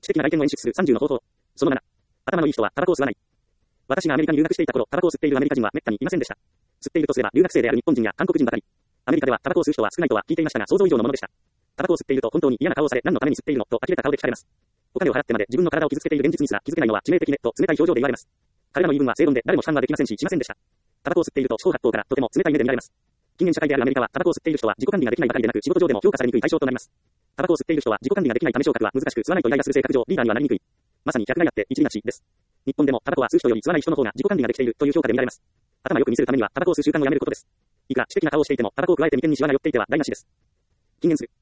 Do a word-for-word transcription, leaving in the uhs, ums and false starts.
知的な外見を演出するさんじゅうの方法。そのなな。頭のいい人はタバコを吸わない。私がアメリカに留学していた頃、タバコを吸っているアメリカ人は滅多にいませんでした。吸っているとすれば留学生である日本人や韓国人ばかり。アメリカではタバコを吸う人は少ないとは聞いていましたが、想像以上のものでした。タバコを吸っていると本当に嫌な顔をされ、何のために吸っているのと呆れた顔で聞かれます。お金を払ってまで自分の体を傷つけている現実にすら気づけないのは致命的ねと冷たい表情で言われます。彼らの言い分は正論で誰も批判はできませんし、しませんでした。タバコを吸っていると四方八方からとても冷たい目で見られます。近現社会であるアメリカはタバコを吸っている人は自己管理ができないばかりでなく仕事上でも評価されにくい対象となります。タバコを吸っている人は自己管理ができないため昇格は難しく、吸わないとイライラする性格上リーダーにはなりにくい。まさに客がやって一理なしです。日本でもタバコは吸う人より吸わない人の方が自己管理ができているという評価で見られます。頭よく見せるためにはタバコを吸う習慣をやめることです。いくら知的な顔をしていてもタバコを加えて眉間にシワが寄っていては台無しです。禁煙する。